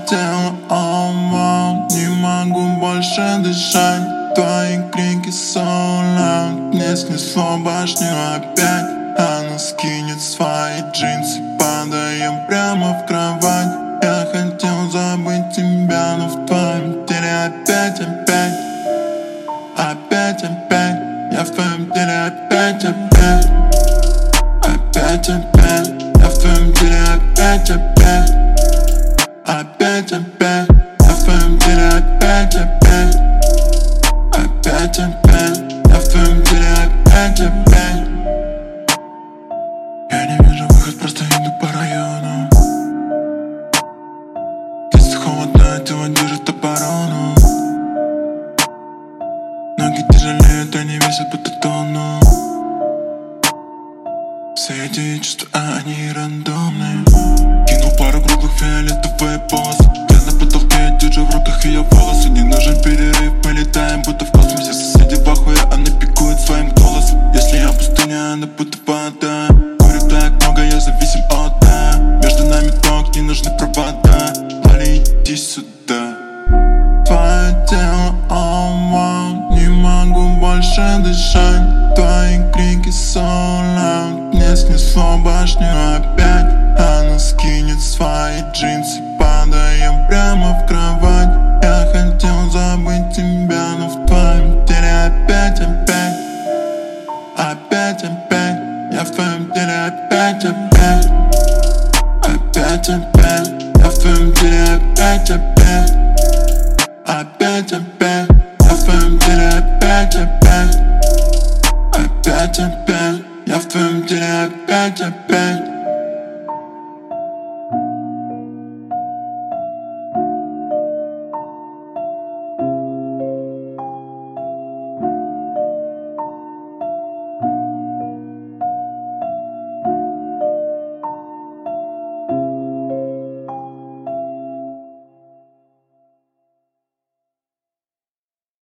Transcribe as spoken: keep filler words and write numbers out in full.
тело, oh, wow. Не могу больше дышать. Твои крики so loud. Мне снесло башню опять. Она скинет свои джинсы. Падаем прямо в кровать. Я хотел забыть тебя, но в твоем теле опять, опять. Опять, опять. Я в твоем теле опять, опять. Опять, опять. Я в твоем теле опять, опять. Опять, опять. Я в твоем теле опять, опять. Опять, опять. Я в твоем теле опять, опять. Я не вижу выход, просто иду по району. Здесь холодно, тело держит оборону. Ноги тяжелеют, они весят будто тонну. Все эти чувства, они рандомные. Кинул пару круглых фиолетовые полосы. Я на потолке, держу в руках ее волосы. Не нужен перерыв, мы летаем будто в космосе. Соседи в ахуе, она пикует своим голосом. Если я пустыня, она будто вода. Курю так много, я зависим от да. Между нами ток, не нужны провода. Али, иди сюда. Твое тело, oh, wow. Не могу больше дышать. Твои крики so loud. Мне снесло башню опять. Она скинет свои джинсы. Падаем прямо в кровать. Я хотел забыть тебя, но в твоем теле опять, опять. Опять, опять. Я в твоем теле опять, опять. Опять, опять. Я в твоем теле опять, опять. Опять, опять. Я в твоем теле опять, опять. Опять, опять. Я в твоем теле опять, опять.